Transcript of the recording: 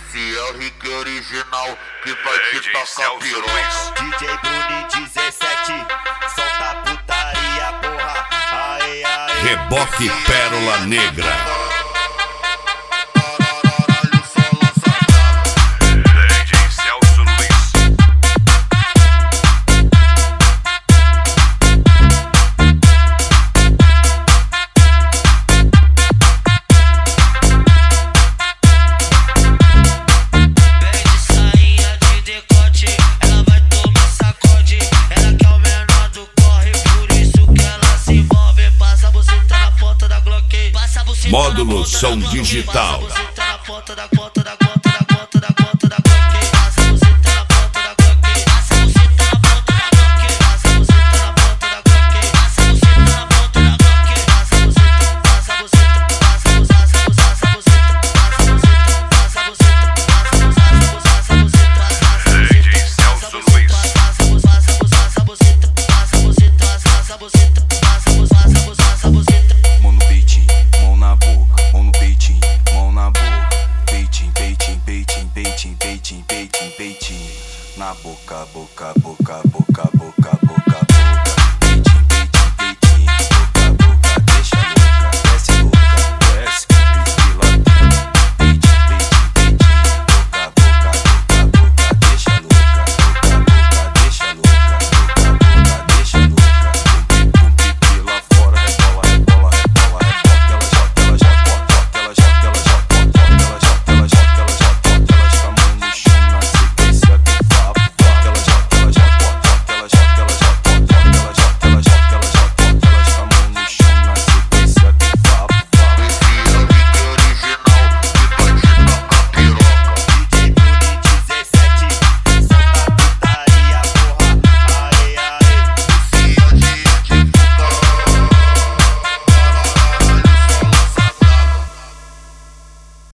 Esse é o Rick original que vai te tacar piroca. DJ Bruni 17, solta putaria, porra. Aê, aê. Reboque Pérola Negra. Módulo Som Digital. Na boca, boca, boca, boca, boca.